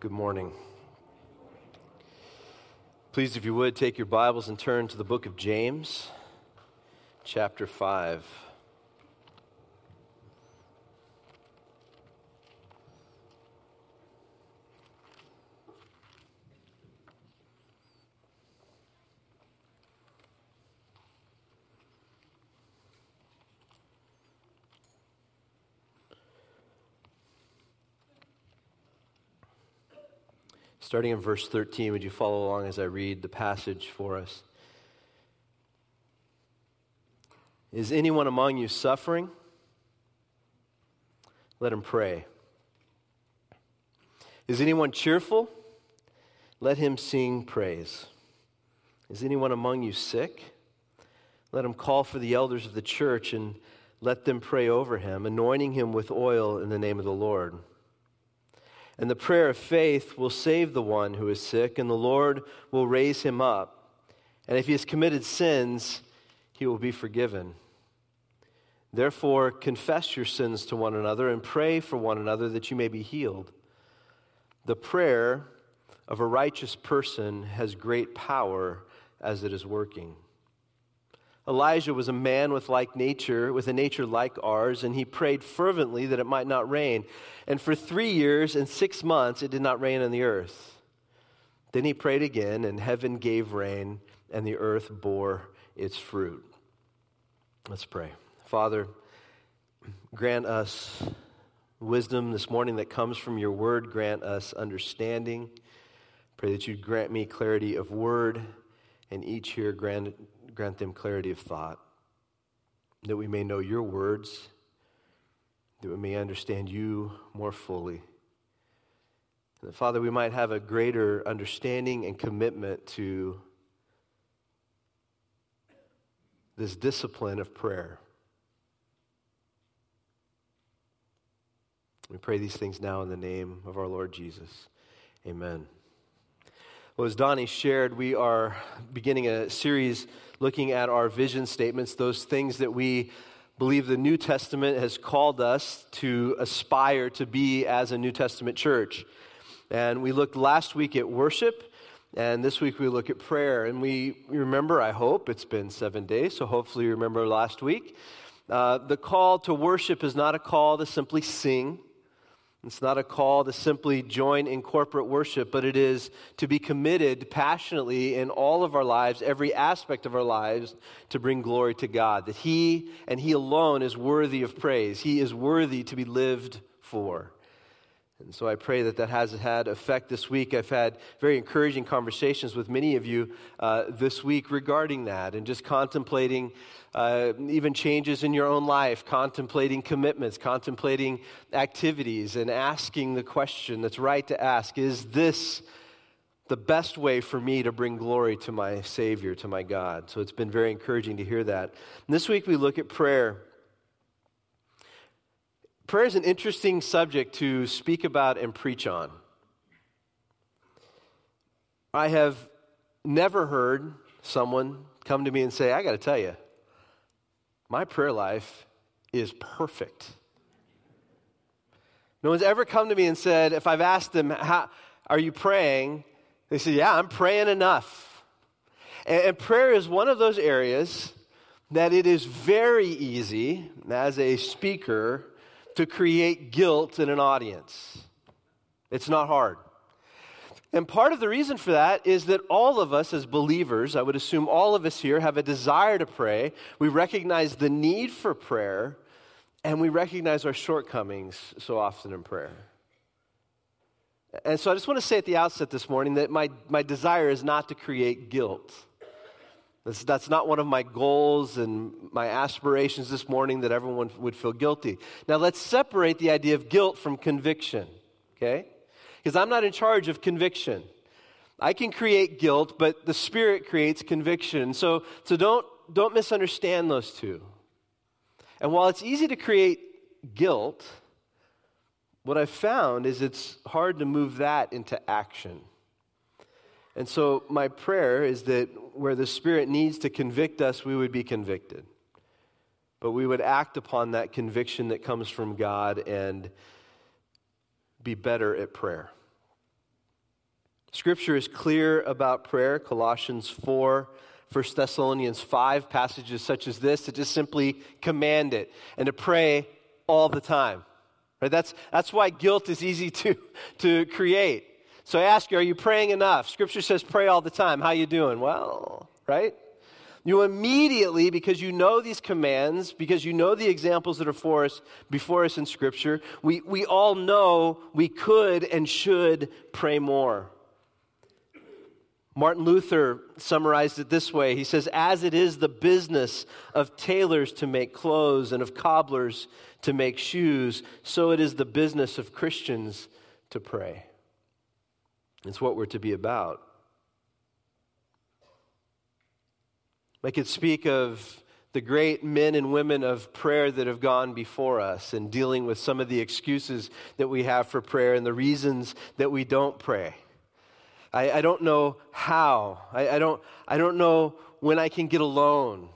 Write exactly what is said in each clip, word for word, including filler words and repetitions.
Good morning. Please, if you would, take your Bibles and turn to the book of James, chapter five. Starting in verse thirteen, would you follow along as I read the passage for us? Is anyone among you suffering? Let him pray. Is anyone cheerful? Let him sing praise. Is anyone among you sick? Let him call for the elders of the church and let them pray over him, anointing him with oil in the name of the Lord. And the prayer of faith will save the one who is sick, and the Lord will raise him up. And if he has committed sins, he will be forgiven. Therefore, confess your sins to one another and pray for one another that you may be healed. The prayer of a righteous person has great power as it is working. Elijah was a man with like nature, with a nature like ours, and he prayed fervently that it might not rain. And for three years and six months it did not rain on the earth. Then he prayed again, and heaven gave rain, and the earth bore its fruit. Let's pray. Father, grant us wisdom this morning that comes from your word. Grant us understanding. Pray that you'd grant me clarity of word, and each here grant Grant them clarity of thought, that we may know your words, that we may understand you more fully. And that, Father, we might have a greater understanding and commitment to this discipline of prayer. We pray these things now in the name of our Lord Jesus. Amen. Well, as Donnie shared, we are beginning a series looking at our vision statements, those things that we believe the New Testament has called us to aspire to be as a New Testament church. And we looked last week at worship, and this week we look at prayer. And we remember, I hope, it's been seven days, so hopefully you remember last week. Uh, the call to worship is not a call to simply sing. It's not a call to simply join in corporate worship, but it is to be committed passionately in all of our lives, every aspect of our lives, to bring glory to God. That He and He alone is worthy of praise. He is worthy to be lived for. And so I pray that that has had effect this week. I've had very encouraging conversations with many of you uh, this week regarding that, and just contemplating uh, even changes in your own life, contemplating commitments, contemplating activities, and asking the question that's right to ask: is this the best way for me to bring glory to my Savior, to my God? So it's been very encouraging to hear that. And this week we look at prayer. Prayer is an interesting subject to speak about and preach on. I have never heard someone come to me and say, I got to tell you, my prayer life is perfect. No one's ever come to me and said, if I've asked them, how are you praying? They say, yeah, I'm praying enough. And, and prayer is one of those areas that it is very easy as a speaker to create guilt in an audience. It's not hard. And part of the reason for that is that all of us as believers, I would assume all of us here, have a desire to pray. We recognize the need for prayer, and we recognize our shortcomings so often in prayer. And so I just want to say at the outset this morning that my, my desire is not to create guilt. That's, that's not one of my goals and my aspirations this morning, that everyone would feel guilty. Now let's separate the idea of guilt from conviction, okay? Because I'm not in charge of conviction. I can create guilt, but the Spirit creates conviction. So, so don't, don't misunderstand those two. And while it's easy to create guilt, what I've found is it's hard to move that into action. And so my prayer is that where the Spirit needs to convict us, we would be convicted. But we would act upon that conviction that comes from God and be better at prayer. Scripture is clear about prayer. Colossians four, First Thessalonians five, passages such as this, to just simply command it and to pray all the time. Right? That's, that's why guilt is easy to, to create. So I ask you, are you praying enough? Scripture says pray all the time. How you doing? Well, right? You immediately, because you know these commands, because you know the examples that are for us, before us in Scripture, we, we all know we could and should pray more. Martin Luther summarized it this way. He says, as it is the business of tailors to make clothes and of cobblers to make shoes, so it is the business of Christians to pray. It's what we're to be about. I could speak of the great men and women of prayer that have gone before us and dealing with some of the excuses that we have for prayer and the reasons that we don't pray. I, I don't know how. I, I don't, I don't know when I can get alone.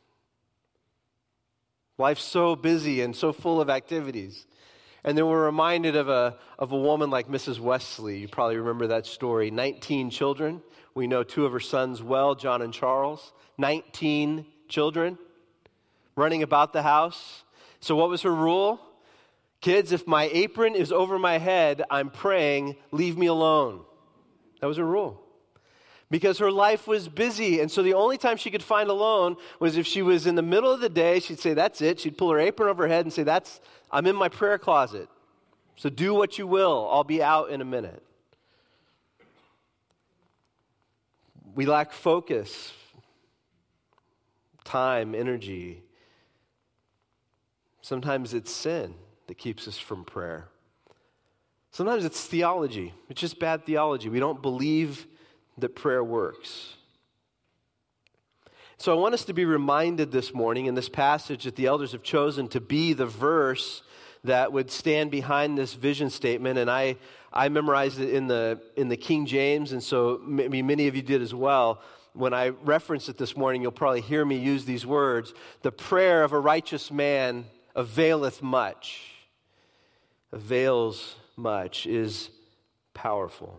Life's so busy and so full of activities. And then we're reminded of a, of a woman like Missus Wesley. You probably remember that story. nineteen children. We know two of her sons well, John and Charles. nineteen children running about the house. So what was her rule? Kids, if my apron is over my head, I'm praying, leave me alone. That was her rule. Because her life was busy, and so the only time she could find alone was if she was in the middle of the day. She'd say, that's it. She'd pull her apron over her head and say, "That's I'm in my prayer closet. So do what you will. I'll be out in a minute." We lack focus, time, energy. Sometimes it's sin that keeps us from prayer. Sometimes it's theology. It's just bad theology. We don't believe that prayer works. So I want us to be reminded this morning in this passage that the elders have chosen to be the verse that would stand behind this vision statement. And I, I memorized it in the, in the King James, and so maybe many of you did as well. When I reference it this morning, you'll probably hear me use these words. The prayer of a righteous man availeth much. Avails much, is powerful.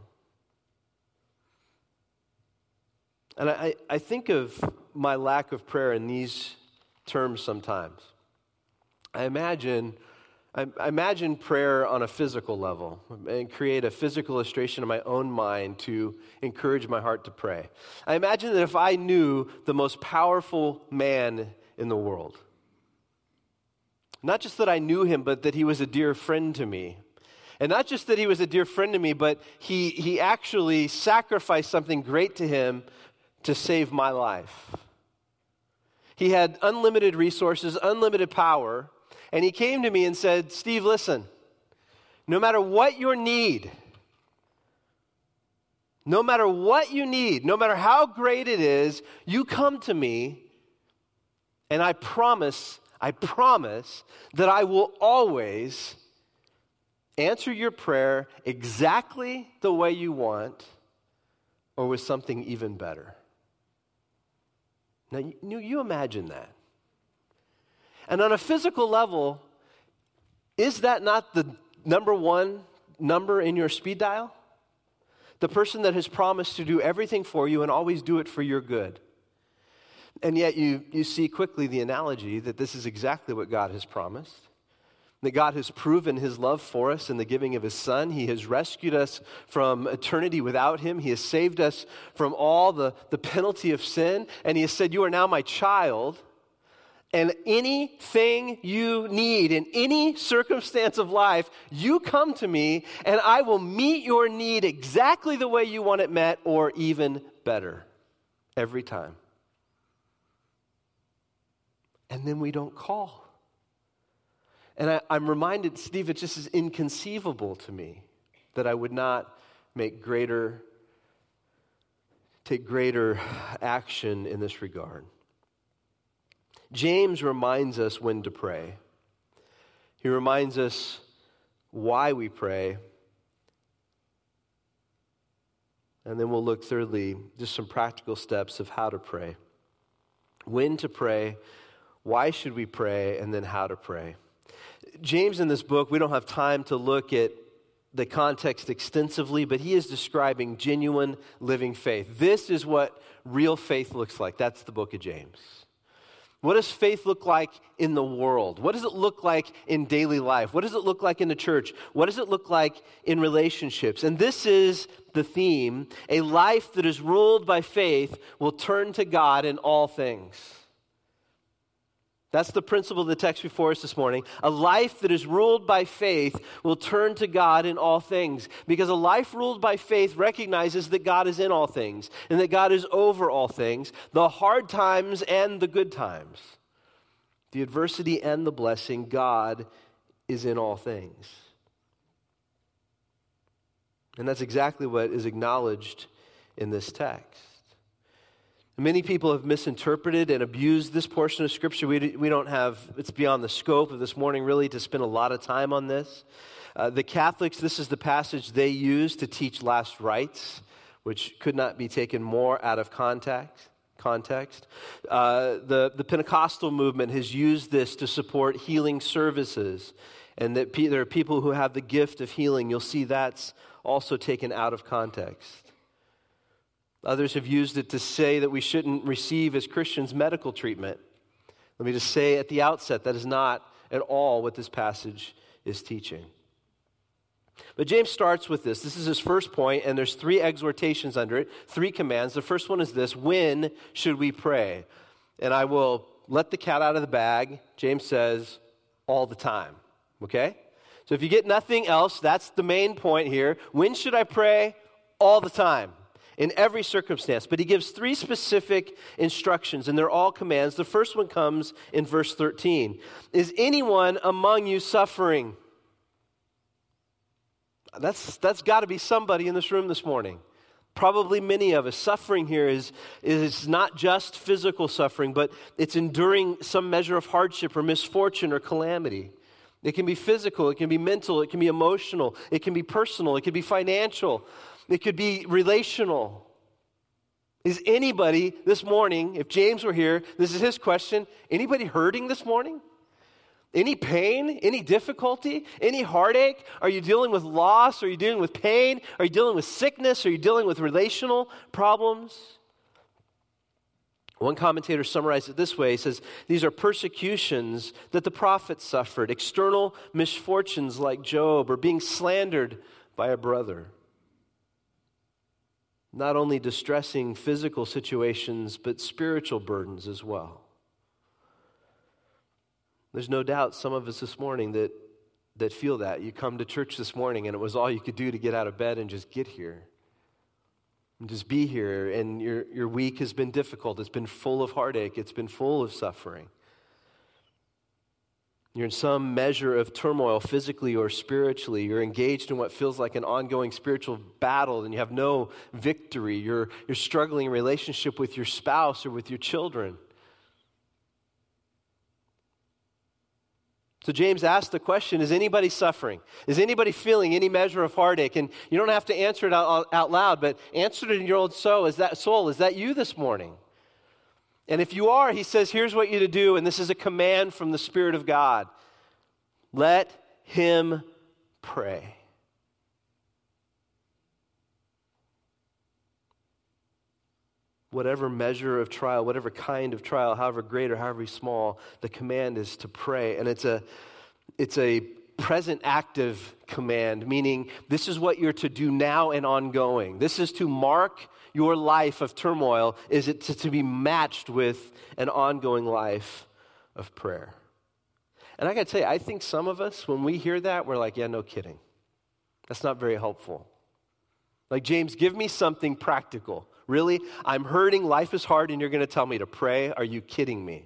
And I, I think of my lack of prayer in these terms sometimes. I imagine, I, I imagine prayer on a physical level and create a physical illustration in my own mind to encourage my heart to pray. I imagine that if I knew the most powerful man in the world, not just that I knew him, but that he was a dear friend to me. And not just that he was a dear friend to me, but he, he actually sacrificed something great to him to save my life. He had unlimited resources, unlimited power, and he came to me and said, "Steve, listen, no matter what your need, no matter what you need, no matter how great it is, you come to me, and I promise, I promise that I will always answer your prayer exactly the way you want, or with something even better." Now, you, you imagine that. And on a physical level, is that not the number one number in your speed dial? The person that has promised to do everything for you and always do it for your good. And yet you, you see quickly the analogy that this is exactly what God has promised. That God has proven his love for us in the giving of his Son. He has rescued us from eternity without him. He has saved us from all the, the penalty of sin. And he has said, "You are now my child. And anything you need in any circumstance of life, you come to me and I will meet your need exactly the way you want it met, or even better, every time." And then we don't call. And I, I'm reminded, Steve, it just is inconceivable to me that I would not make greater, take greater action in this regard. James reminds us when to pray. He reminds us why we pray. And then we'll look thirdly, just some practical steps of how to pray. When to pray, why should we pray, and then how to pray. James in this book, we don't have time to look at the context extensively, but he is describing genuine living faith. This is what real faith looks like. That's the book of James. What does faith look like in the world? What does it look like in daily life? What does it look like in the church? What does it look like in relationships? And this is the theme. A life that is ruled by faith will turn to God in all things. That's the principle of the text before us this morning. A life that is ruled by faith will turn to God in all things. Because a life ruled by faith recognizes that God is in all things and that God is over all things, the hard times and the good times. The adversity and the blessing, God is in all things. And that's exactly what is acknowledged in this text. Many people have misinterpreted and abused this portion of Scripture. We, we don't have, it's beyond the scope of this morning really to spend a lot of time on this. Uh, the Catholics, this is the passage they use to teach last rites, which could not be taken more out of context. context. Uh, the, the Pentecostal movement has used this to support healing services, and that pe- there are people who have the gift of healing. You'll see that's also taken out of context. Others have used it to say that we shouldn't receive as Christians medical treatment. Let me just say at the outset, that is not at all what this passage is teaching. But James starts with this. This is his first point, and there's three exhortations under it, three commands. The first one is this: when should we pray? And I will let the cat out of the bag. James says, all the time. Okay? So if you get nothing else, that's the main point here. When should I pray? All the time. In every circumstance. But he gives three specific instructions, and they're all commands. The first one comes in verse thirteen. Is anyone among you suffering? That's, that's got to be somebody in this room this morning. Probably many of us. Suffering here is, is not just physical suffering, but it's enduring some measure of hardship or misfortune or calamity. It can be physical, it can be mental, it can be emotional, it can be personal, it can be financial. It could be relational. Is anybody this morning, if James were here, this is his question, anybody hurting this morning? Any pain? Any difficulty? Any heartache? Are you dealing with loss? Are you dealing with pain? Are you dealing with sickness? Are you dealing with relational problems? One commentator summarized it this way. He says, these are persecutions that the prophets suffered, external misfortunes like Job, or being slandered by a brother. Not only distressing physical situations, but spiritual burdens as well. There's no doubt some of us this morning that, that feel that. You come to church this morning and it was all you could do to get out of bed and just get here. And just be here, and your, your week has been difficult. It's been full of heartache. It's been full of suffering. You're in some measure of turmoil, physically or spiritually. You're engaged in what feels like an ongoing spiritual battle, and you have no victory. You're, you're struggling in relationship with your spouse or with your children. So James asked the question, is anybody suffering? Is anybody feeling any measure of heartache? And you don't have to answer it out, out loud, but answer it in your own soul. Is that soul? Is that you this morning? And if you are, he says, here's what you to do, and this is a command from the Spirit of God. Let him pray. Whatever measure of trial, whatever kind of trial, however great or however small, the command is to pray. And it's a, it's a present active command, meaning this is what you're to do now and ongoing. This is to mark your life of turmoil, is it to, to be matched with an ongoing life of prayer. And I got to tell you, I think some of us, when we hear that, we're like, yeah, no kidding. That's not very helpful. Like, James, give me something practical. Really? I'm hurting, life is hard, and you're going to tell me to pray? Are you kidding me?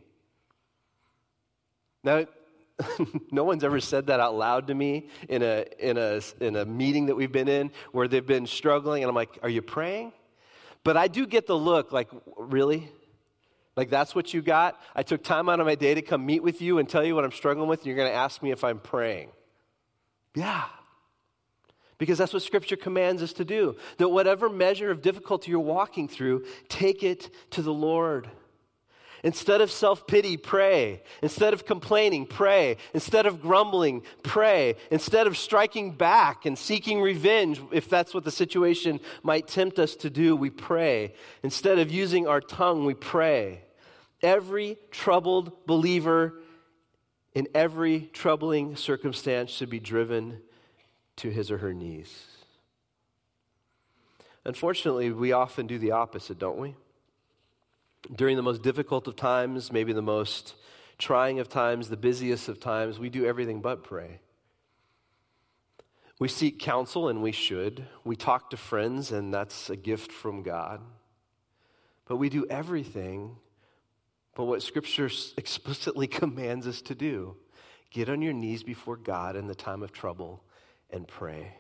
Now, no one's ever said that out loud to me in a, in a, in a meeting that we've been in where they've been struggling, and I'm like, are you praying? But I do get the look like, really? Like, that's what you got? I took time out of my day to come meet with you and tell you what I'm struggling with, and you're going to ask me if I'm praying. Yeah. Because that's what Scripture commands us to do. That whatever measure of difficulty you're walking through, take it to the Lord. Instead of self-pity, pray. Instead of complaining, pray. Instead of grumbling, pray. Instead of striking back and seeking revenge, if that's what the situation might tempt us to do, we pray. Instead of using our tongue, we pray. Every troubled believer in every troubling circumstance should be driven to his or her knees. Unfortunately, we often do the opposite, don't we? During the most difficult of times, maybe the most trying of times, the busiest of times, we do everything but pray. We seek counsel, and we should. We talk to friends, and that's a gift from God. But we do everything but what Scripture explicitly commands us to do. Get on your knees before God in the time of trouble and pray.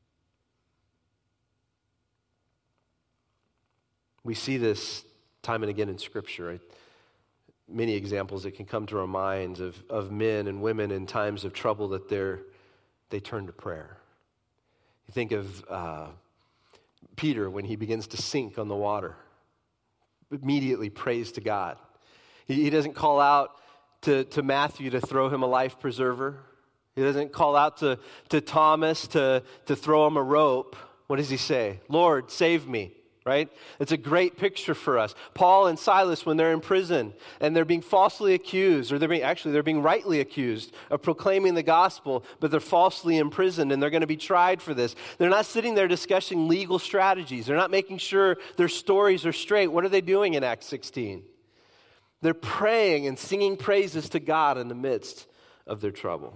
We see this time and again in Scripture. Right? Many examples that can come to our minds of, of men and women in times of trouble that they're, they turn to prayer. You think of uh, Peter when he begins to sink on the water. Immediately prays to God. He, he doesn't call out to, to Matthew to throw him a life preserver. He doesn't call out to, to Thomas to, to throw him a rope. What does he say? Lord, save me. Right? It's a great picture for us. Paul and Silas, when they're in prison and they're being falsely accused, or they're being, actually they're being rightly accused of proclaiming the gospel, but they're falsely imprisoned and they're going to be tried for this. They're not sitting there discussing legal strategies. They're not making sure their stories are straight. What are they doing in Acts sixteen? They're praying and singing praises to God in the midst of their trouble.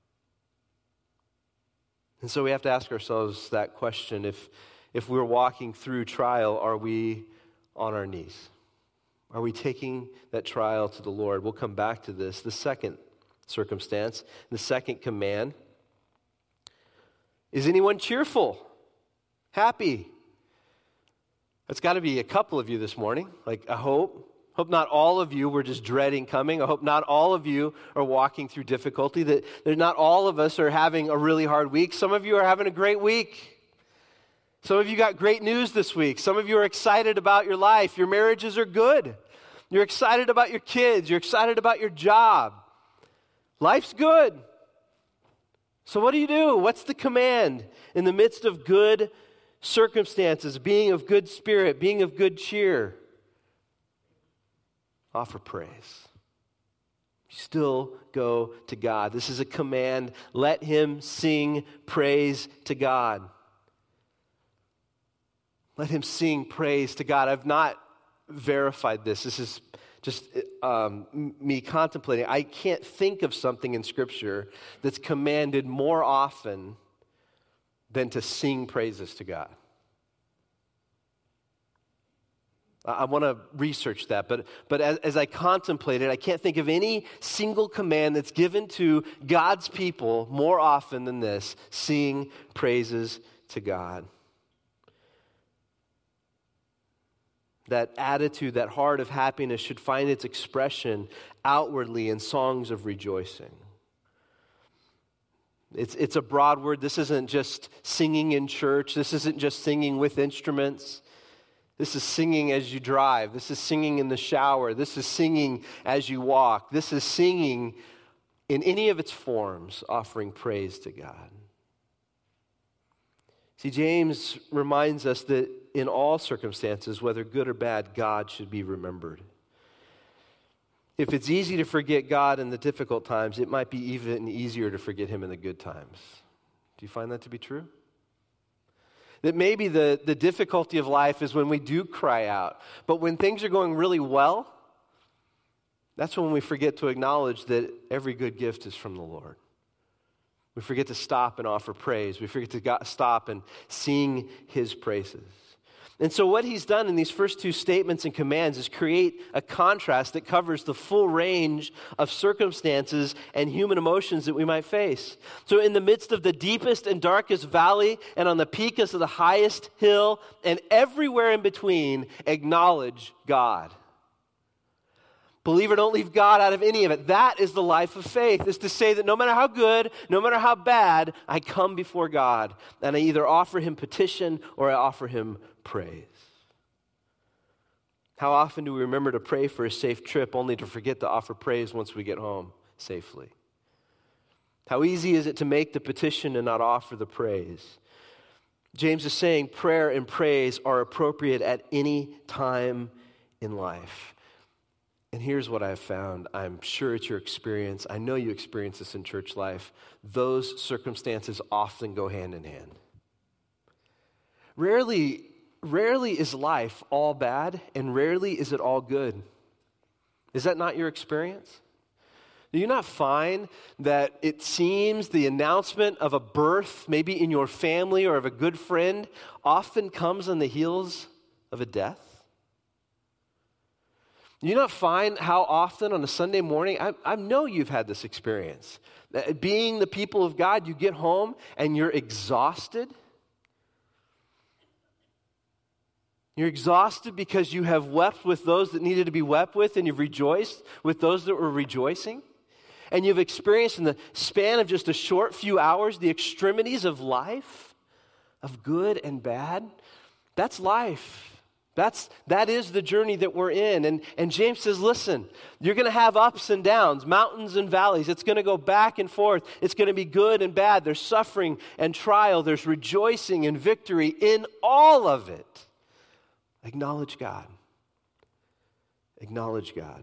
And so we have to ask ourselves that question. If If we're walking through trial, are we on our knees? Are we taking that trial to the Lord? We'll come back to this. The second circumstance, the second command. Is anyone cheerful? Happy? That's got to be a couple of you this morning. Like, I hope. Hope not all of you were just dreading coming. I hope not all of you are walking through difficulty. That, that not all of us are having a really hard week. Some of you are having a great week. Some of you got great news this week. Some of you are excited about your life. Your marriages are good. You're excited about your kids. You're excited about your job. Life's good. So what do you do? What's the command in the midst of good circumstances, being of good spirit, being of good cheer? Offer praise. Still go to God. This is a command. Let him sing praise to God. Let him sing praise to God. I've not verified this. This is just um, me contemplating. I can't think of something in Scripture that's commanded more often than to sing praises to God. I want to research that, but, but as, as I contemplate it, I can't think of any single command that's given to God's people more often than this: sing praises to God. That attitude, that heart of happiness should find its expression outwardly in songs of rejoicing. It's, it's a broad word. This isn't just singing in church. This isn't just singing with instruments. This is singing as you drive. This is singing in the shower. This is singing as you walk. This is singing in any of its forms, offering praise to God. See, James reminds us that in all circumstances, whether good or bad, God should be remembered. If it's easy to forget God in the difficult times, it might be even easier to forget him in the good times. Do you find that to be true? That maybe the, the difficulty of life is when we do cry out. But when things are going really well, that's when we forget to acknowledge that every good gift is from the Lord. We forget to stop and offer praise. We forget to go, stop and sing his praises. And so what he's done in these first two statements and commands is create a contrast that covers the full range of circumstances and human emotions that we might face. So in the midst of the deepest and darkest valley and on the peakest of the highest hill and everywhere in between, acknowledge God. Believer, don't leave God out of any of it. That is the life of faith, is to say that no matter how good, no matter how bad, I come before God and I either offer him petition or I offer him praise. How often do we remember to pray for a safe trip only to forget to offer praise once we get home safely? How easy is it to make the petition and not offer the praise? James is saying prayer and praise are appropriate at any time in life. And here's what I've found. I'm sure it's your experience. I know you experience this in church life. Those circumstances often go hand in hand. Rarely Rarely is life all bad, and rarely is it all good. Is that not your experience? Do you not find that it seems the announcement of a birth, maybe in your family or of a good friend, often comes on the heels of a death? Do you not find how often on a Sunday morning, I, I know you've had this experience, that being the people of God, you get home and you're exhausted. You're exhausted because you have wept with those that needed to be wept with, and you've rejoiced with those that were rejoicing. And you've experienced in the span of just a short few hours the extremities of life, of good and bad. That's life. That's, that is the journey that we're in. And, and James says, listen, you're going to have ups and downs, mountains and valleys. It's going to go back and forth. It's going to be good and bad. There's suffering and trial. There's rejoicing and victory in all of it. Acknowledge God. Acknowledge God.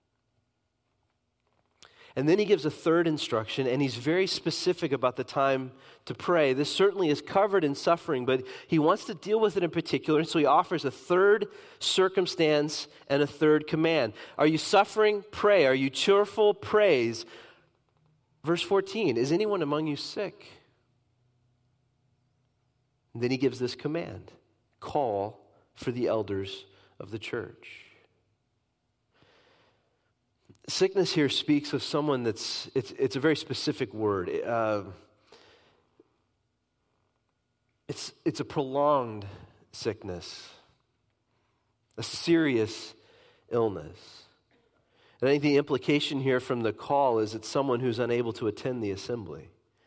And then he gives a third instruction, and he's very specific about the time to pray. This certainly is covered in suffering, but he wants to deal with it in particular, and so he offers a third circumstance and a third command. Are you suffering? Pray. Are you cheerful? Praise. Verse fourteen, is anyone among you sick? And then he gives this command. Call for the elders of the church. Sickness here speaks of someone that's, it's, it's a very specific word. Uh, it's, it's a prolonged sickness, a serious illness. And I think the implication here from the call is it's someone who's unable to attend the assembly.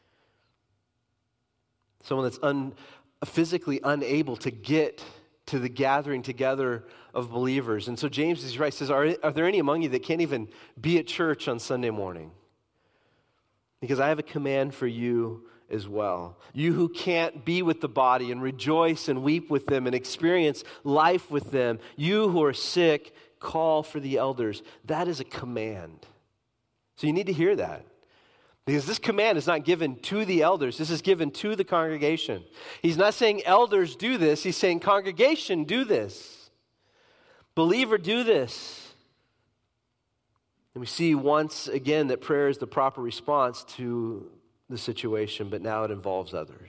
Someone that's un, physically unable to get to the gathering together of believers. And so James is right, says, are, are there any among you that can't even be at church on Sunday morning? Because I have a command for you as well. You who can't be with the body and rejoice and weep with them and experience life with them, you who are sick, call for the elders. That is a command. So you need to hear that. Because this command is not given to the elders. This is given to the congregation. He's not saying elders do this. He's saying congregation do this. Believer do this. And we see once again that prayer is the proper response to the situation, but now it involves others.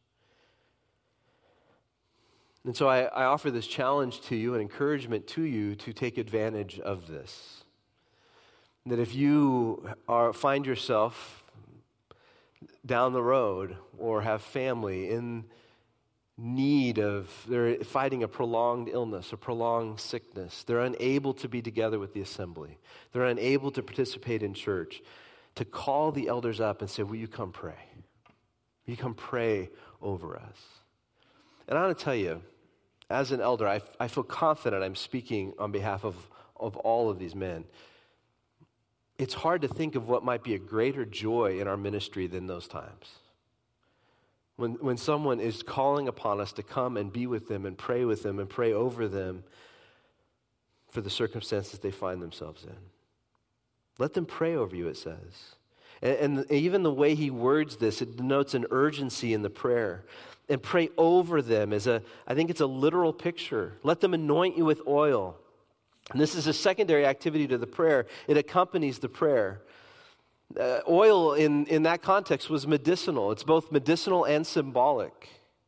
And so I, I offer this challenge to you, an encouragement to you to take advantage of this. That if you are find yourself down the road or have family in need of, they're fighting a prolonged illness, a prolonged sickness, they're unable to be together with the assembly, they're unable to participate in church, to call the elders up and say, will you come pray? Will you come pray over us? And I want to tell you, as an elder, I, I feel confident I'm speaking on behalf of, of all of these men. It's hard to think of what might be a greater joy in our ministry than those times. When, when someone is calling upon us to come and be with them and pray with them and pray over them for the circumstances they find themselves in. Let them pray over you, it says. And, and even the way he words this, it denotes an urgency in the prayer. And pray over them is a, I think it's a literal picture. Let them anoint you with oil. And this is a secondary activity to the prayer. It accompanies the prayer. Uh, oil in, in that context was medicinal. It's both medicinal and symbolic.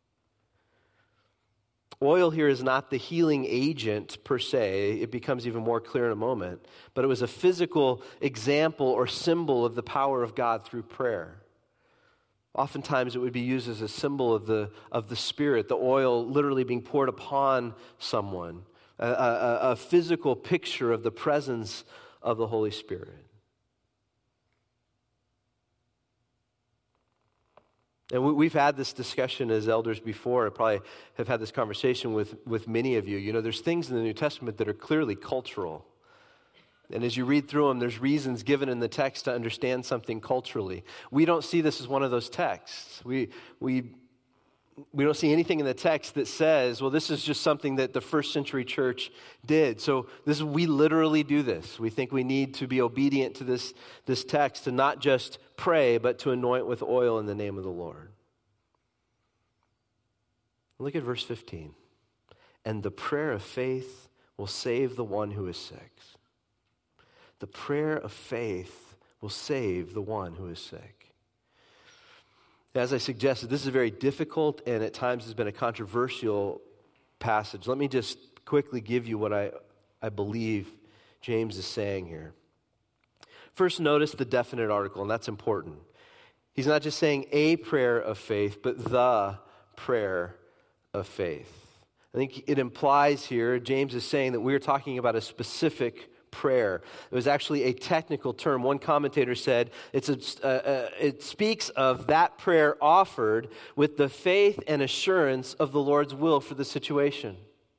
Oil here is not the healing agent per se. It becomes even more clear in a moment. But it was a physical example or symbol of the power of God through prayer. Oftentimes it would be used as a symbol of the, of the Spirit, the oil literally being poured upon someone. A, a, a physical picture of the presence of the Holy Spirit. And we, we've had this discussion as elders before. I probably have had this conversation with, with many of you. You know, there's things in the New Testament that are clearly cultural. And as you read through them, there's reasons given in the text to understand something culturally. We don't see this as one of those texts. We we we don't see anything in the text that says, well, this is just something that the first century church did. So this is, we literally do this. We think we need to be obedient to this, this text, to not just pray, but to anoint with oil in the name of the Lord. Look at verse fifteen. And the prayer of faith will save the one who is sick. The prayer of faith will save the one who is sick. As I suggested, this is a very difficult and at times has been a controversial passage. Let me just quickly give you what I, I believe James is saying here. First, notice the definite article, and that's important. He's not just saying a prayer of faith, but the prayer of faith. I think it implies here, James is saying that we're talking about a specific prayer. It was actually a technical term. One commentator said it's a, uh, uh, it speaks of that prayer offered with the faith and assurance of the Lord's will for the situation.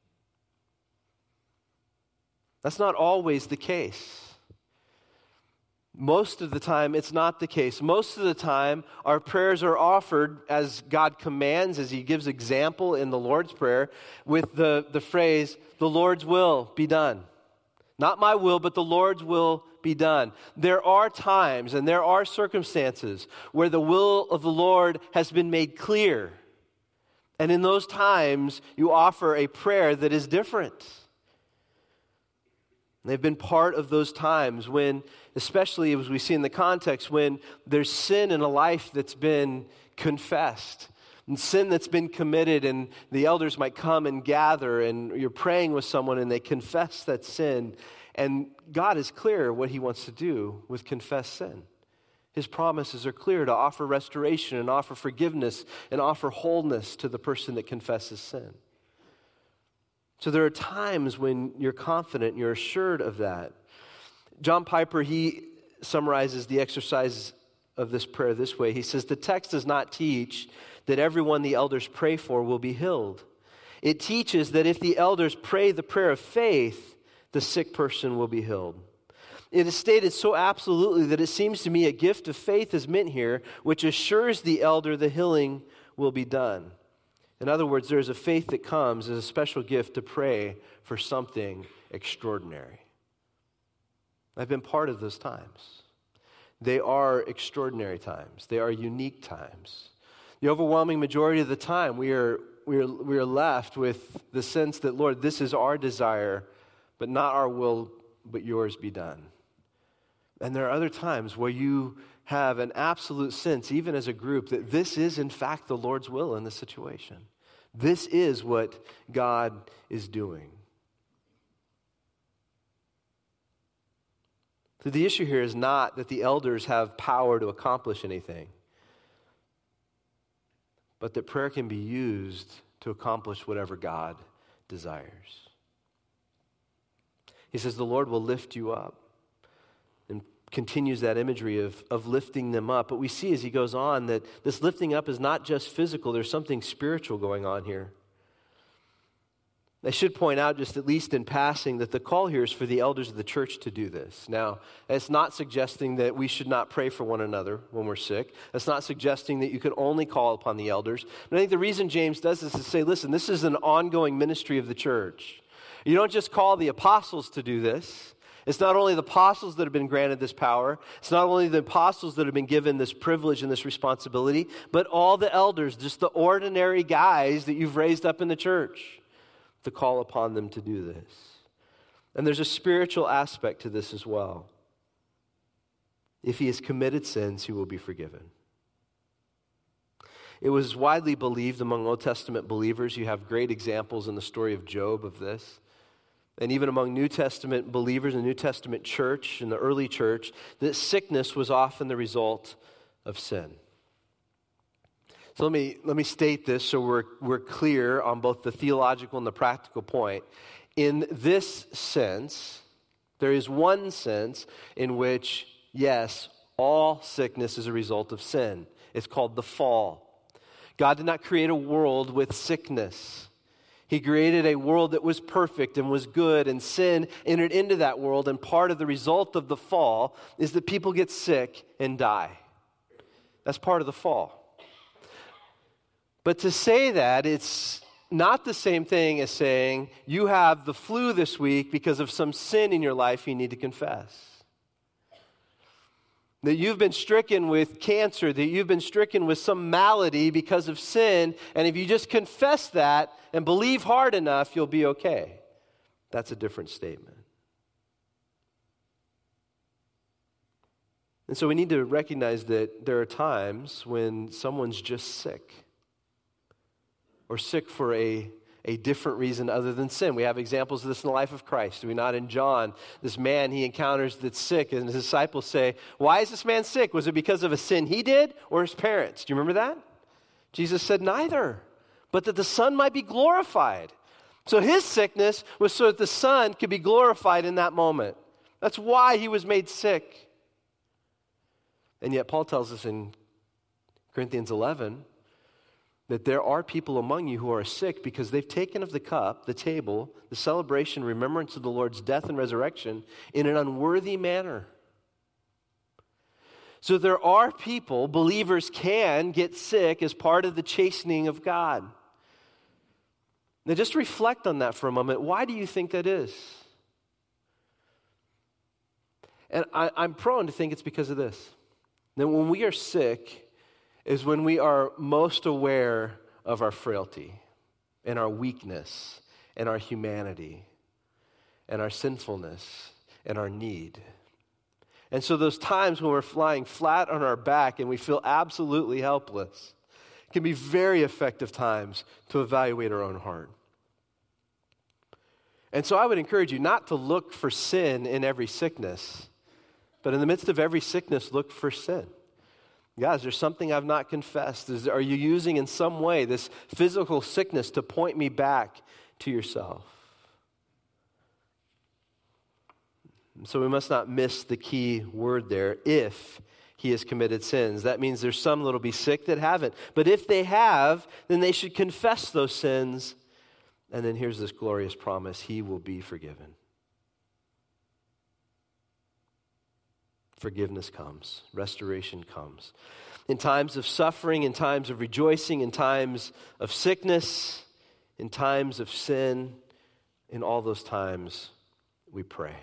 That's not always the case. Most of the time, it's not the case. Most of the time, our prayers are offered as God commands, as He gives example in the Lord's Prayer, with the, the phrase, the Lord's will be done. Not my will, but the Lord's will be done. There are times and there are circumstances where the will of the Lord has been made clear. And in those times, you offer a prayer that is different. They've been part of those times when, especially as we see in the context, when there's sin in a life that's been confessed. And sin that's been committed, and the elders might come and gather, and you're praying with someone, and they confess that sin. And God is clear what He wants to do with confessed sin. His promises are clear to offer restoration and offer forgiveness and offer wholeness to the person that confesses sin. So there are times when you're confident, you're assured of that. John Piper, he summarizes the exercise of this prayer this way. He says, the text does not teach that everyone the elders pray for will be healed. It teaches that if the elders pray the prayer of faith, the sick person will be healed. It is stated so absolutely that it seems to me a gift of faith is meant here, which assures the elder the healing will be done. In other words, there is a faith that comes as a special gift to pray for something extraordinary. I've been part of those times. They are extraordinary times. They are unique times. The overwhelming majority of the time, we are, we are, we are left with the sense that, Lord, this is our desire, but not our will, but yours be done. And there are other times where you have an absolute sense, even as a group, that this is, in fact, the Lord's will in this situation. This is what God is doing. So the issue here is not that the elders have power to accomplish anything, but that prayer can be used to accomplish whatever God desires. He says the Lord will lift you up, and continues that imagery of, of lifting them up. But we see as he goes on that this lifting up is not just physical. There's something spiritual going on here. I should point out, just at least in passing, that the call here is for the elders of the church to do this. Now, it's not suggesting that we should not pray for one another when we're sick. It's not suggesting that you can only call upon the elders. But I think the reason James does this is to say, listen, this is an ongoing ministry of the church. You don't just call the apostles to do this. It's not only the apostles that have been granted this power. It's not only the apostles that have been given this privilege and this responsibility, but all the elders, just the ordinary guys that you've raised up in the church, to call upon them to do this. And there's a spiritual aspect to this as well. If he has committed sins, he will be forgiven. It was widely believed among Old Testament believers. You have great examples in the story of Job of this. And even among New Testament believers in the New Testament church, in the early church, that sickness was often the result of sin. So let me let me state this so we're we're clear on both the theological and the practical point. In this sense, there is one sense in which, yes, all sickness is a result of sin. It's called the fall. God did not create a world with sickness. He created a world that was perfect and was good, and sin entered into that world, and part of the result of the fall is that people get sick and die. That's part of the fall. But to say that, it's not the same thing as saying you have the flu this week because of some sin in your life you need to confess. That you've been stricken with cancer, that you've been stricken with some malady because of sin, and if you just confess that and believe hard enough, you'll be okay. That's a different statement. And so we need to recognize that there are times when someone's just sick, or sick for a A different reason other than sin. We have examples of this in the life of Christ. Do we not? In John, this man he encounters that's sick, and his disciples say, why is this man sick? Was it because of a sin he did or his parents? Do you remember that? Jesus said, neither, but that the Son might be glorified. So his sickness was so that the Son could be glorified in that moment. That's why he was made sick. And yet Paul tells us in Corinthians eleven, that there are people among you who are sick because they've taken of the cup, the table, the celebration, remembrance of the Lord's death and resurrection in an unworthy manner. So there are people, believers can get sick as part of the chastening of God. Now just reflect on that for a moment. Why do you think that is? And I, I'm prone to think it's because of this. That when we are sick, is when we are most aware of our frailty and our weakness and our humanity and our sinfulness and our need. And so those times when we're flying flat on our back and we feel absolutely helpless can be very effective times to evaluate our own heart. And so I would encourage you not to look for sin in every sickness, but in the midst of every sickness, look for sin. Guys, there's something I've not confessed. Is, are you using in some way this physical sickness to point me back to yourself? So we must not miss the key word there, if he has committed sins. That means there's some that'll be sick that haven't. But if they have, then they should confess those sins. And then here's this glorious promise, he will be forgiven. Forgiveness comes. Restoration comes. In times of suffering, in times of rejoicing, in times of sickness, in times of sin, in all those times, we pray.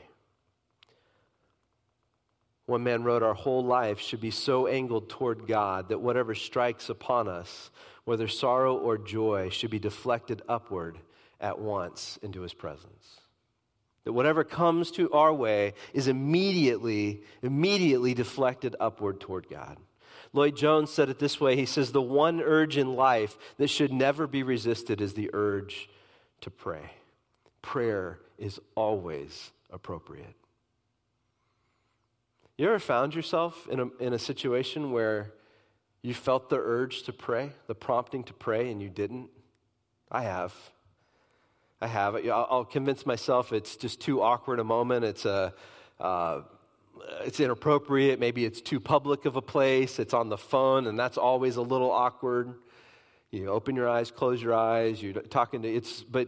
One man wrote, our whole life should be so angled toward God that whatever strikes upon us, whether sorrow or joy, should be deflected upward at once into his presence. That whatever comes to our way is immediately, immediately deflected upward toward God. Lloyd Jones said it this way. He says, the one urge in life that should never be resisted is the urge to pray. Prayer is always appropriate. You ever found yourself in a, in a situation where you felt the urge to pray, the prompting to pray, and you didn't? I have. I have. I'll convince myself it's just too awkward a moment. It's a, uh, it's inappropriate. Maybe it's too public of a place. It's on the phone, and that's always a little awkward. You open your eyes, close your eyes. You're talking to it's. But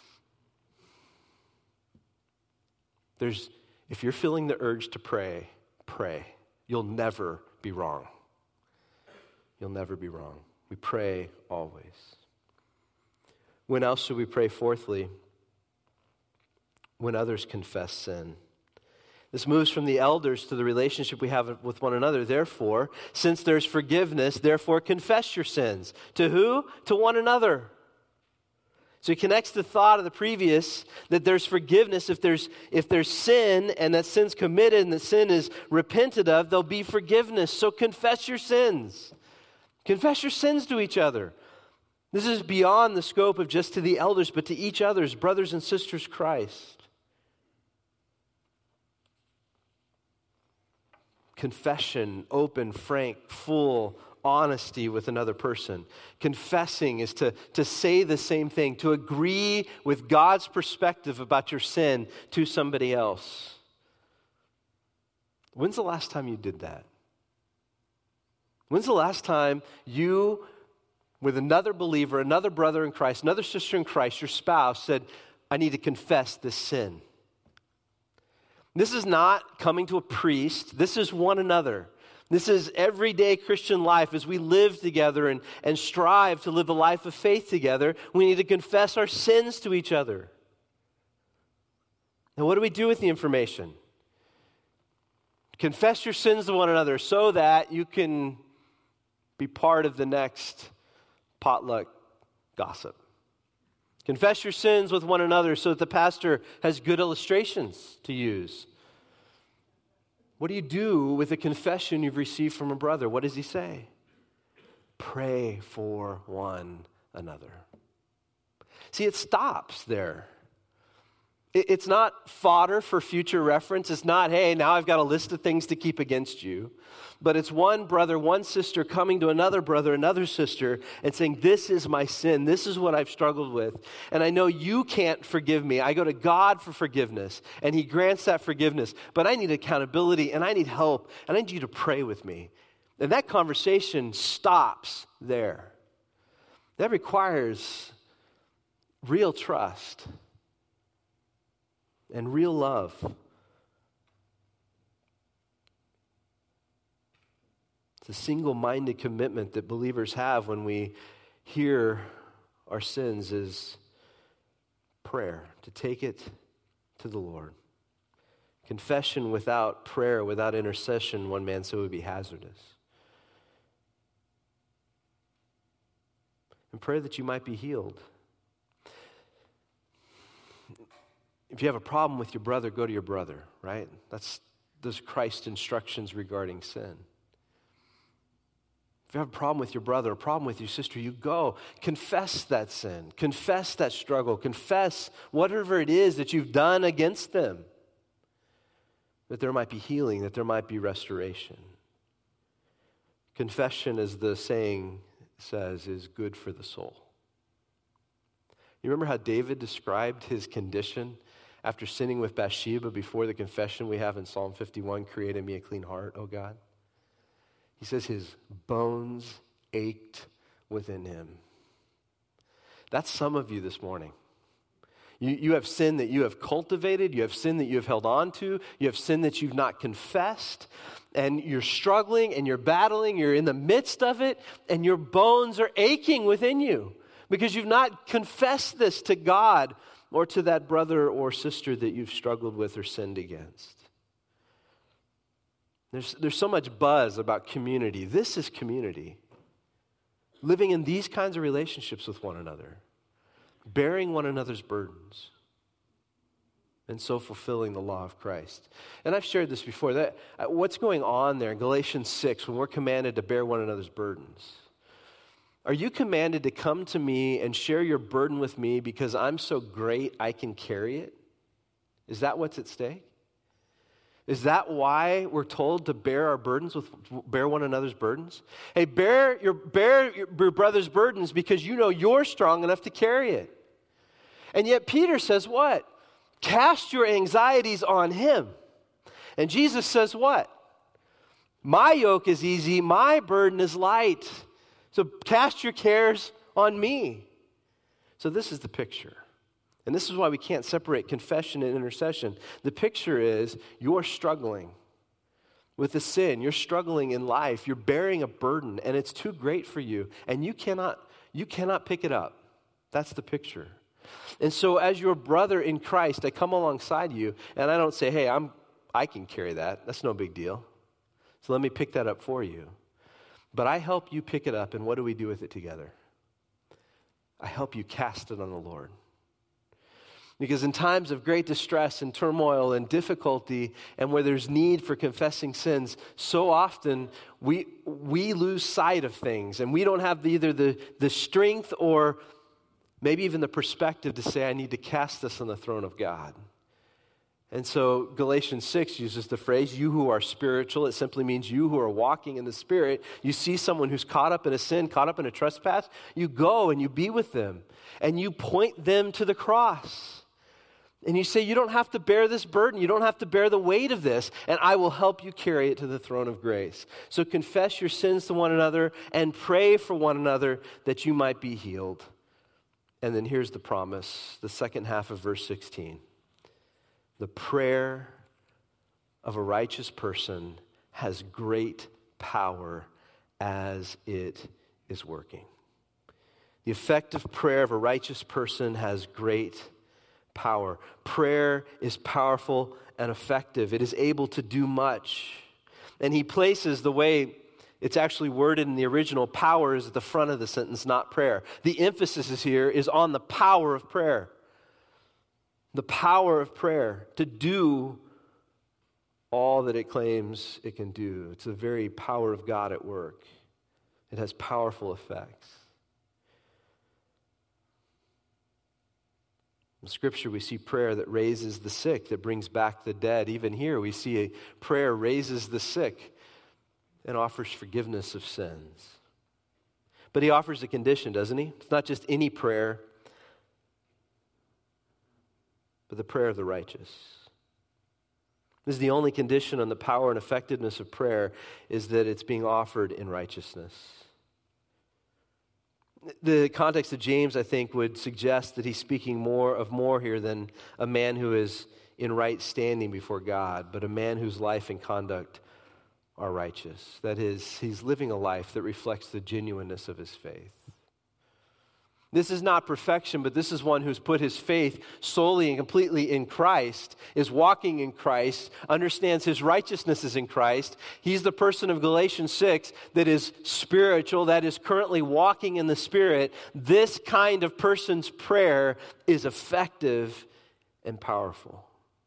there's if you're feeling the urge to pray, pray. You'll never be wrong. You'll never be wrong. We pray always. When else should we pray? Fourthly, when others confess sin. This moves from the elders to the relationship we have with one another. Therefore, since there's forgiveness, therefore confess your sins. To who? To one another. So he connects the thought of the previous that there's forgiveness. If there's, if there's sin and that sin's committed and that sin is repented of, there'll be forgiveness. So confess your sins. Confess your sins to each other. This is beyond the scope of just to the elders, but to each other's brothers and sisters Christ. Confession, open, frank, full honesty with another person. Confessing is to, to say the same thing, to agree with God's perspective about your sin to somebody else. When's the last time you did that? When's the last time you with another believer, another brother in Christ, another sister in Christ, your spouse said, I need to confess this sin. This is not coming to a priest. This is one another. This is everyday Christian life as we live together and, and strive to live a life of faith together. We need to confess our sins to each other. Now, what do we do with the information? Confess your sins to one another so that you can be part of the next potluck gossip. Confess your sins with one another so that the pastor has good illustrations to use. What do you do with a confession you've received from a brother? What does he say? Pray for one another. See, it stops there. It's not fodder for future reference. It's not, hey, now I've got a list of things to keep against you. But it's one brother, one sister coming to another brother, another sister, and saying, this is my sin. This is what I've struggled with. And I know you can't forgive me. I go to God for forgiveness, and he grants that forgiveness. But I need accountability, and I need help, and I need you to pray with me. And that conversation stops there. That requires real trust and real love. It's a single-minded commitment that believers have when we hear our sins is prayer, to take it to the Lord. Confession without prayer, without intercession, one man said, would be hazardous. And pray that you might be healed. If you have a problem with your brother, go to your brother, right? That's those Christ instructions regarding sin. If you have a problem with your brother, a problem with your sister, you go. Confess that sin. Confess that struggle. Confess whatever it is that you've done against them. That there might be healing, that there might be restoration. Confession, as the saying says, is good for the soul. You remember how David described his condition after sinning with Bathsheba before the confession we have in Psalm fifty-one, create in me a clean heart, O God? He says his bones ached within him. That's some of you this morning. You, you have sin that you have cultivated. You have sin that you have held on to. You have sin that you've not confessed. And you're struggling and you're battling. You're in the midst of it. And your bones are aching within you because you've not confessed this to God or to that brother or sister that you've struggled with or sinned against. There's, there's so much buzz about community. This is community. Living in these kinds of relationships with one another. Bearing one another's burdens. And so fulfilling the law of Christ. And I've shared this before. That what's going on there in Galatians six when we're commanded to bear one another's burdens? Are you commanded to come to me and share your burden with me because I'm so great I can carry it? Is that what's at stake? Is that why we're told to bear our burdens with bear one another's burdens? Hey, bear your bear your, your brother's burdens because you know you're strong enough to carry it. And yet Peter says what? Cast your anxieties on him. And Jesus says what? My yoke is easy, my burden is light. So cast your cares on me. So this is the picture. And this is why we can't separate confession and intercession. The picture is you're struggling with a sin. You're struggling in life. You're bearing a burden, and it's too great for you. And you cannot, you cannot pick it up. That's the picture. And so as your brother in Christ, I come alongside you, and I don't say, hey, I'm, I can carry that. That's no big deal. So let me pick that up for you. But I help you pick it up, and what do we do with it together? I help you cast it on the Lord. Because in times of great distress and turmoil and difficulty and where there's need for confessing sins, so often we we lose sight of things and we don't have either the, the strength or maybe even the perspective to say, I need to cast this on the throne of God. And so Galatians six uses the phrase, you who are spiritual. It simply means you who are walking in the Spirit. You see someone who's caught up in a sin, caught up in a trespass, you go and you be with them and you point them to the cross. And you say, you don't have to bear this burden. You don't have to bear the weight of this. And I will help you carry it to the throne of grace. So confess your sins to one another and pray for one another that you might be healed. And then here's the promise, the second half of verse sixteen. The prayer of a righteous person has great power as it is working. The effective prayer of a righteous person has great power. Prayer is powerful and effective. It is able to do much. And he places the way it's actually worded in the original, power is at the front of the sentence, not prayer. The emphasis is here is on the power of prayer. The power of prayer to do all that it claims it can do. It's the very power of God at work. It has powerful effects. In Scripture, we see prayer that raises the sick, that brings back the dead. Even here, we see a prayer raises the sick and offers forgiveness of sins. But he offers a condition, doesn't he? It's not just any prayer, but the prayer of the righteous. This is the only condition on the power and effectiveness of prayer, is that it's being offered in righteousness. The context of James, I think, would suggest that he's speaking more of more here than a man who is in right standing before God, but a man whose life and conduct are righteous. That is, he's living a life that reflects the genuineness of his faith. This is not perfection, but this is one who's put his faith solely and completely in Christ, is walking in Christ, understands his righteousness is in Christ. He's the person of Galatians six that is spiritual, that is currently walking in the Spirit. This kind of person's prayer is effective and powerful.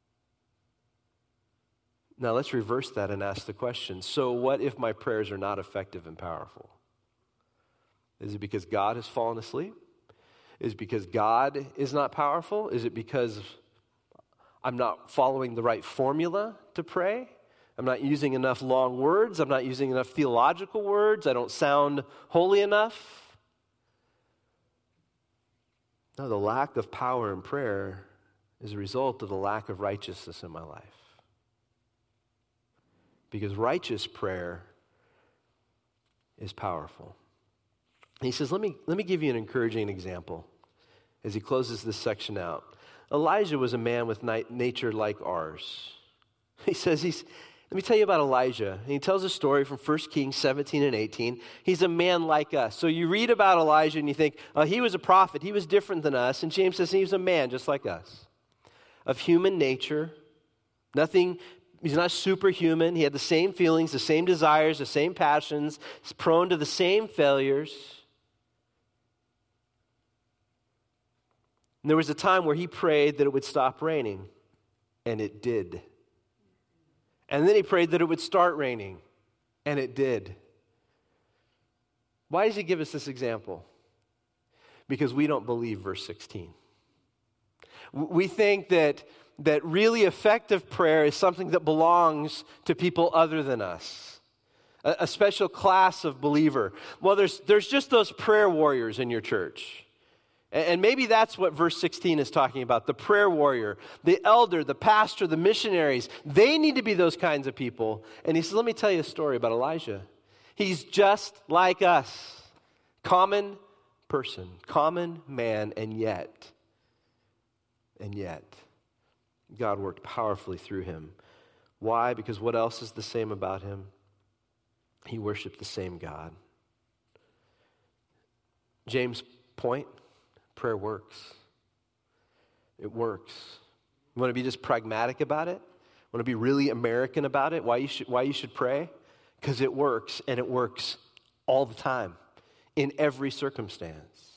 Now let's reverse that and ask the question, so what if my prayers are not effective and powerful? Is it because God has fallen asleep? Is it because God is not powerful? Is it because I'm not following the right formula to pray? I'm not using enough long words. I'm not using enough theological words. I don't sound holy enough. No, the lack of power in prayer is a result of the lack of righteousness in my life. Because righteous prayer is powerful. He says, let me, let me give you an encouraging example as he closes this section out. Elijah was a man with ni- nature like ours. He says, he's, let me tell you about Elijah. And he tells a story from First Kings seventeen and eighteen. He's a man like us. So you read about Elijah and you think, oh, he was a prophet. He was different than us. And James says he was a man just like us, of human nature. Nothing, he's not superhuman. He had the same feelings, the same desires, the same passions. He's prone to the same failures. And there was a time where he prayed that it would stop raining, and it did. And then he prayed that it would start raining, and it did. Why does he give us this example? Because we don't believe verse sixteen. We think that, that really effective prayer is something that belongs to people other than us, a, a special class of believer. Well, there's, there's just those prayer warriors in your church. And maybe that's what verse sixteen is talking about, the prayer warrior, the elder, the pastor, the missionaries. They need to be those kinds of people. And he says, let me tell you a story about Elijah. He's just like us, common person, common man, and yet, and yet, God worked powerfully through him. Why? Because what else is the same about him? He worshiped the same God. James' point, prayer works. It works. You want to be just pragmatic about it? Want to be really American about it? Why you should, why you should pray? Because it works, and it works all the time, in every circumstance.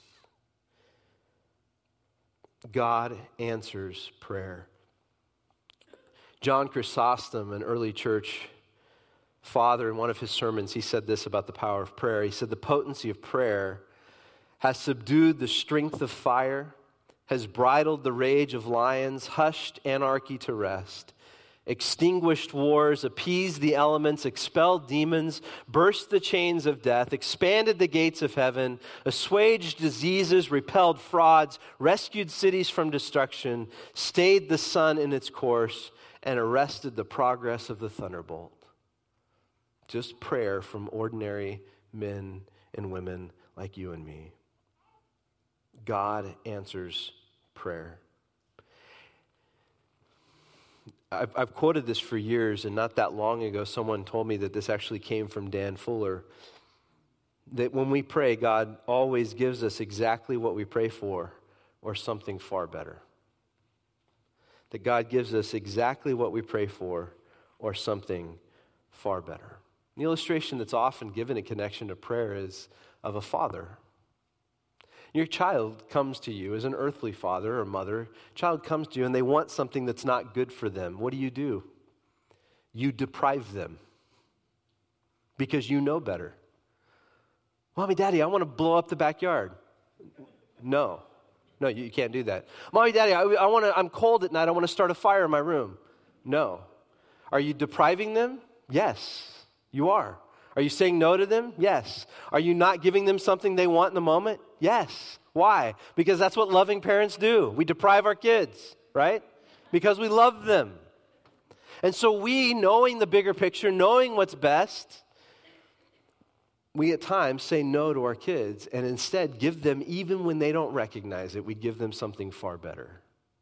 God answers prayer. John Chrysostom, an early church father, in one of his sermons, he said this about the power of prayer. He said, the potency of prayer has subdued the strength of fire, has bridled the rage of lions, hushed anarchy to rest, extinguished wars, appeased the elements, expelled demons, burst the chains of death, expanded the gates of heaven, assuaged diseases, repelled frauds, rescued cities from destruction, stayed the sun in its course, and arrested the progress of the thunderbolt. Just prayer from ordinary men and women like you and me. God answers prayer. I've, I've quoted this for years, and not that long ago, someone told me that this actually came from Dan Fuller. That when we pray, God always gives us exactly what we pray for, or something far better. That God gives us exactly what we pray for, or something far better. The illustration that's often given in connection to prayer is of a father. Your child comes to you as an earthly father or mother. Child comes to you and they want something that's not good for them. What do you do? You deprive them because you know better. Mommy, Daddy, I want to blow up the backyard. No. No, you can't do that. Mommy, Daddy, I, I want to, I'm cold at night. I want to start a fire in my room. No. Are you depriving them? Yes, you are. Are you saying no to them? Yes. Are you not giving them something they want in the moment? Yes. Why? Because that's what loving parents do. We deprive our kids, right? Because we love them. And so we, knowing the bigger picture, knowing what's best, we at times say no to our kids and instead give them, even when they don't recognize it, we give them something far better.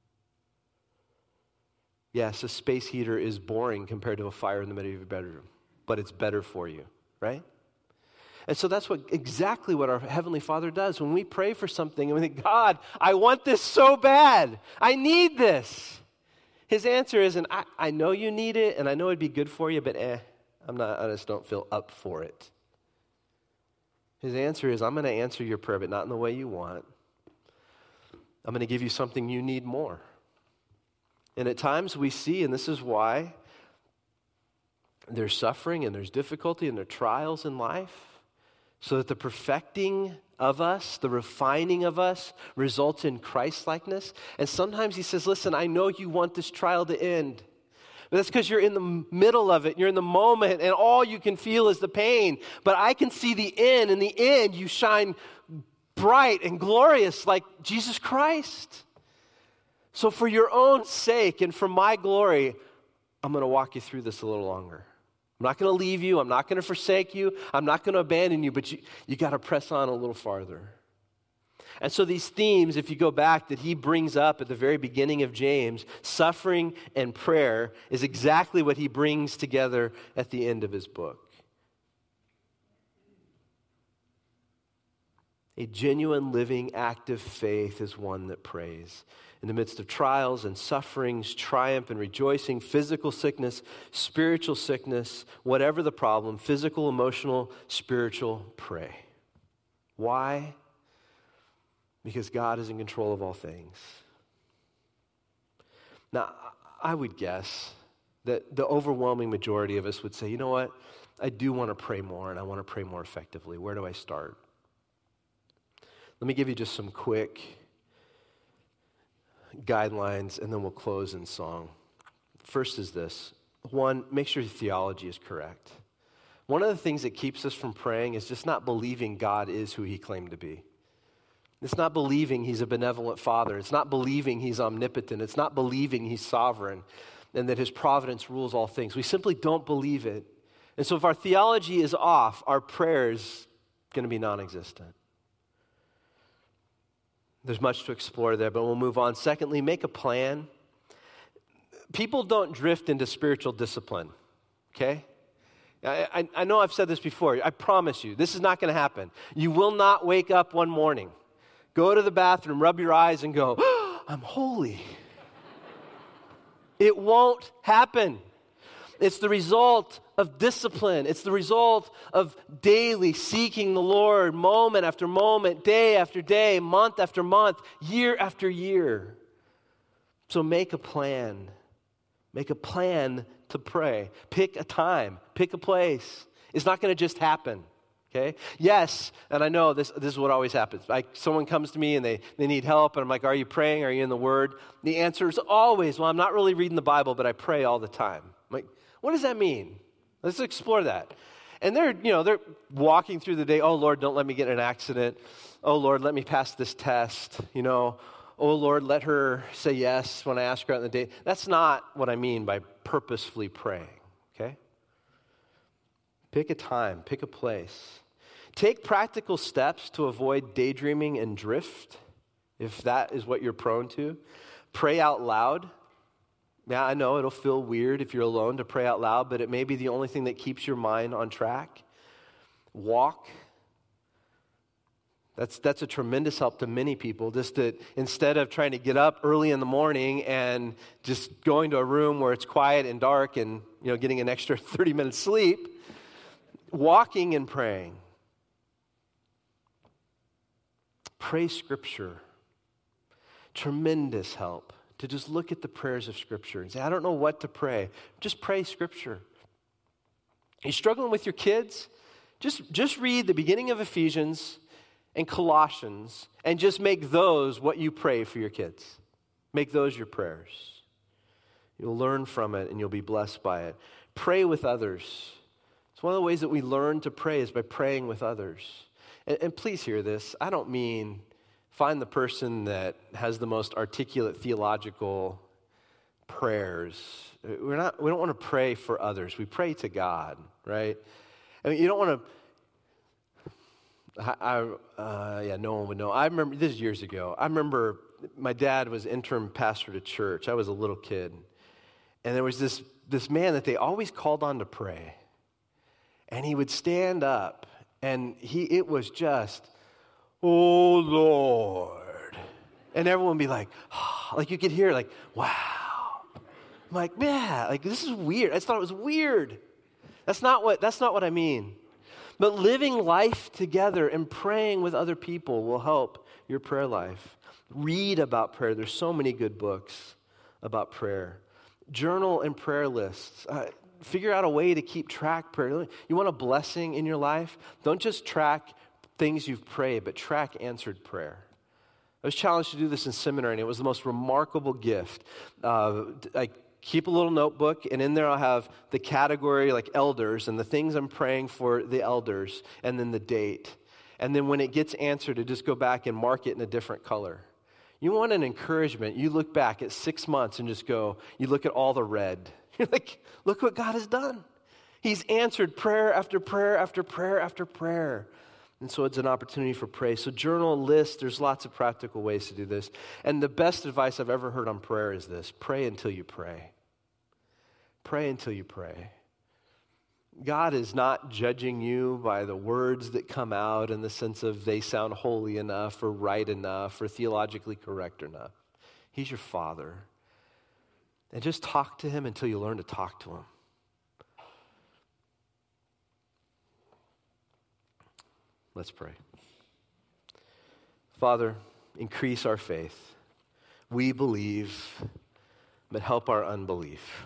Yes, a space heater is boring compared to a fire in the middle of your bedroom, but it's better for you, right? And so that's what exactly what our Heavenly Father does. When we pray for something and we think, God, I want this so bad. I need this. His answer isn't, I, I know you need it and I know it'd be good for you, but eh, I'm not, I just don't feel up for it. His answer is, I'm going to answer your prayer, but not in the way you want. I'm going to give you something you need more. And at times we see, and this is why there's suffering and there's difficulty and there are trials in life, so that the perfecting of us, the refining of us, results in Christ-likeness. And sometimes he says, listen, I know you want this trial to end. But that's because you're in the middle of it. You're in the moment, and all you can feel is the pain. But I can see the end. In the end, you shine bright and glorious like Jesus Christ. So for your own sake and for my glory, I'm going to walk you through this a little longer. I'm not going to leave you. I'm not going to forsake you. I'm not going to abandon you, but you, you got to press on a little farther. And so these themes, if you go back, that he brings up at the very beginning of James, suffering and prayer, is exactly what he brings together at the end of his book. A genuine, living, active faith is one that prays. In the midst of trials and sufferings, triumph and rejoicing, physical sickness, spiritual sickness, whatever the problem, physical, emotional, spiritual, pray. Why? Because God is in control of all things. Now, I would guess that the overwhelming majority of us would say, you know what? I do want to pray more, and I want to pray more effectively. Where do I start? Let me give you just some quick guidelines, and then we'll close in song. First is this. One, make sure your theology is correct. One of the things that keeps us from praying is just not believing God is who he claimed to be. It's not believing he's a benevolent father. It's not believing he's omnipotent. It's not believing he's sovereign and that his providence rules all things. We simply don't believe it. And so if our theology is off, our prayer is going to be non-existent. There's much to explore there, but we'll move on. Secondly, make a plan. People don't drift into spiritual discipline, okay? I, I, I know I've said this before. I promise you, this is not going to happen. You will not wake up one morning, go to the bathroom, rub your eyes, and go, oh, I'm holy. It won't happen. It's the result of discipline. It's the result of daily seeking the Lord, moment after moment, day after day, month after month, year after year. So make a plan. Make a plan to pray. Pick a time. Pick a place. It's not going to just happen, Okay? Yes, and I know this, this is what always happens. Like someone comes to me and they, they need help, and I'm like, are you praying? Are you in the Word? The answer is always, well, I'm not really reading the Bible, but I pray all the time. I'm like, what does that mean? Let's explore that. And they're, you know, they're walking through the day, oh, Lord, don't let me get in an accident. Oh, Lord, let me pass this test. You know, oh, Lord, let her say yes when I ask her out on the date. That's not what I mean by purposefully praying, okay? Pick a time, pick a place. Take practical steps to avoid daydreaming and drift, if that is what you're prone to. Pray out loud. Now, I know it'll feel weird if you're alone to pray out loud, but it may be the only thing that keeps your mind on track. Walk. That's, that's a tremendous help to many people, just that instead of trying to get up early in the morning and just going to a room where it's quiet and dark and, you know, getting an extra thirty minutes sleep, walking and praying. Pray Scripture. Tremendous help to just look at the prayers of Scripture and say, I don't know what to pray. Just pray Scripture. Are you struggling with your kids? Just, just read the beginning of Ephesians and Colossians and just make those what you pray for your kids. Make those your prayers. You'll learn from it and you'll be blessed by it. Pray with others. It's one of the ways that we learn to pray is by praying with others. And, and please hear this. I don't mean find the person that has the most articulate theological prayers. We're not. We don't want to pray for others. We pray to God, right? I mean, you don't want to. I, I uh, yeah, no one would know. I remember this is years ago. I remember my dad was interim pastor to church. I was a little kid, and there was this this man that they always called on to pray, and he would stand up. And he, it was just, oh, Lord. And everyone would be like, oh, like you could hear like, wow. I'm like, man, like this is weird. I just thought it was weird. That's not what, that's not what I mean. But living life together and praying with other people will help your prayer life. Read about prayer. There's so many good books about prayer. Journal and prayer lists. Uh, Figure out a way to keep track prayer. You want a blessing in your life? Don't just track things you've prayed, but track answered prayer. I was challenged to do this in seminary, and it was the most remarkable gift. Uh, I keep a little notebook, and in there I'll have the category like elders and the things I'm praying for the elders, and then the date. And then when it gets answered, to just go back and mark it in a different color. You want an encouragement, you look back at six months and just go, you look at all the red. You're like, look what God has done. He's answered prayer after prayer after prayer after prayer. And so it's an opportunity for praise. So journal, list, there's lots of practical ways to do this. And the best advice I've ever heard on prayer is this: pray until you pray. Pray until you pray. God is not judging you by the words that come out in the sense of they sound holy enough or right enough or theologically correct enough. He's your Father. And just talk to him until you learn to talk to him. Let's pray. Father, increase our faith. We believe, but help our unbelief.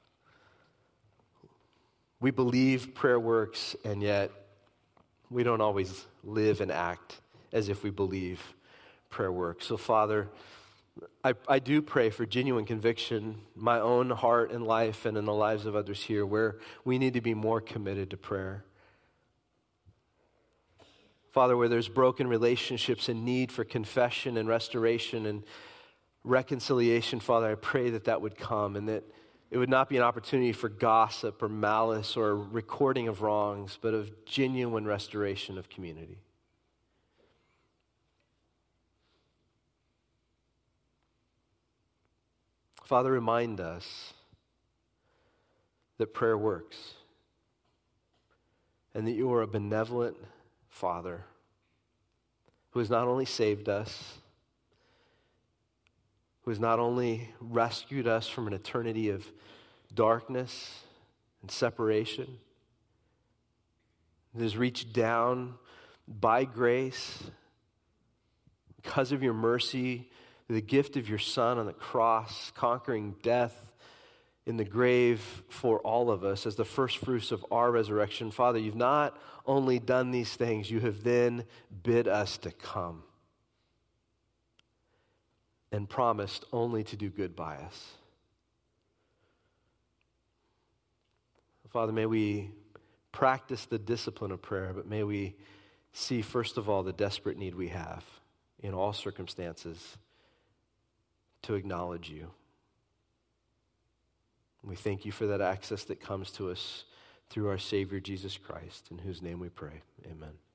We believe prayer works, and yet we don't always live and act as if we believe prayer works. So, Father, I, I do pray for genuine conviction, my own heart and life and in the lives of others here, where we need to be more committed to prayer. Father, where there's broken relationships and need for confession and restoration and reconciliation, Father, I pray that that would come and that it would not be an opportunity for gossip or malice or recording of wrongs, but of genuine restoration of community. Father, remind us that prayer works and that you are a benevolent Father who has not only saved us, who has not only rescued us from an eternity of darkness and separation, that has reached down by grace because of your mercy, the gift of your Son on the cross, conquering death in the grave for all of us as the first fruits of our resurrection. Father, you've not only done these things, you have then bid us to come and promised only to do good by us. Father, may we practice the discipline of prayer, but may we see, first of all, the desperate need we have in all circumstances to acknowledge you. We thank you for that access that comes to us through our Savior, Jesus Christ, in whose name we pray. Amen.